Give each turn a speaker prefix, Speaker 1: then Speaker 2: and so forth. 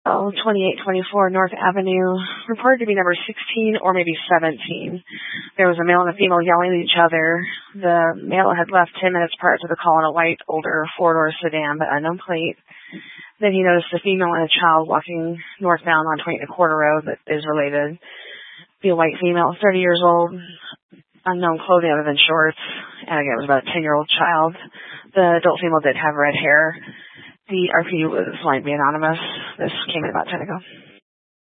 Speaker 1: 2824 North Avenue, reported to be number 16 or maybe 17. There was a male and a female yelling at each other. The male had left 10 minutes prior to the call in a white, older, four-door sedan, but unknown plate. Then he noticed a female and a child walking northbound on 20 and a quarter road that is related. Be a white female, 30 years old, unknown clothing other than shorts, and again, it was about a 10-year-old child. The adult female did have red hair. The RP was going to be anonymous. This came in about 10 ago.